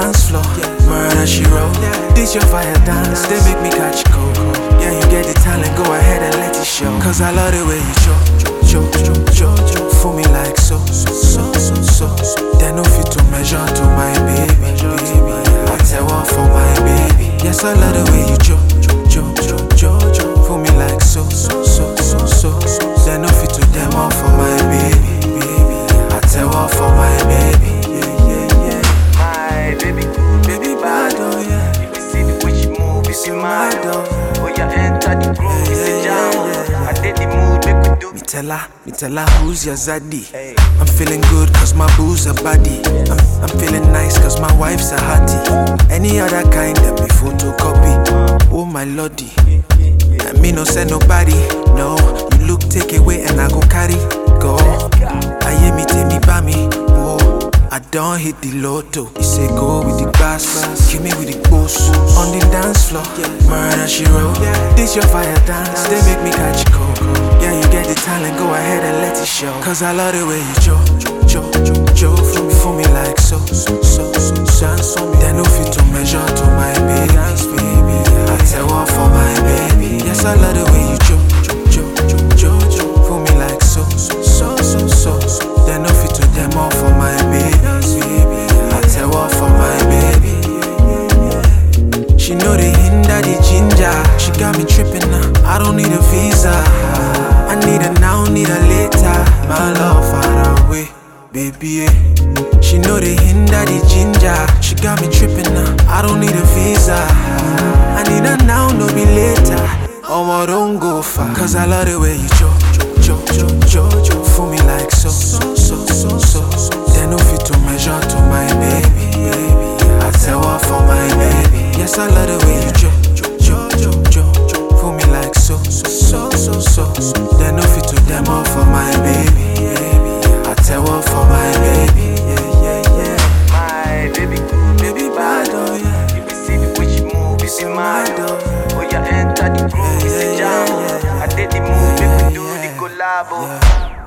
dance floor. Murder she wrote. This your fire dance, they make me catch cold. Yeah, you get the talent, go ahead and let it show. Cause I love the way you cho for me like so. They no fit to measure to my baby. I tell what for my baby. Yes, I love the way you cho for me like so. They no fit to them all for my baby. I tell what for my baby. My baby bad, oh yeah. You can see the way she move, it's in my door. Oh yeah, enter the groove, it's a jam. I did the mood, make we do. Me tell her who's your zaddy. I'm feeling good cause my boo's a body. I'm feeling nice cause my wife's a hottie. Any other kind that be photocopy. Oh my lordy, I me no send nobody. No, you look take away and I go carry. Go, I hear me take me by me. Oh, I don't hit the lotto. You say go with the bass, kill me with the boss. On the dance floor, murder she wrote. This your fire dance, they make me catch cold. Yeah, you get the talent, go ahead and let it show. Cause I love the way you cho for me like so. They no fit to measure to my baby. I tell what for my baby. Yes, I love the way you cho for me like so. They no fit to them all for my baby. I tell what for my baby. She know the hinder the ginger. She got me tripping now. I don't need a visa. I need her now, need her later. My love far away, baby. She know the hinder the ginger. She got me tripping now. I don't need a visa. I need her now, no be later. Oh, don't go far. Cause I love the way you cho for me like so. They no fit to measure to my baby. I tell what for my baby. Yes, I love the way you cho for me like so. They no fit to them all for my baby. I tell what for my baby. My baby bad, oh yeah. You can see the way she move, it's in my door. Oh yeah, enter the groove, it's a jam. I did the move, make we do the collabo.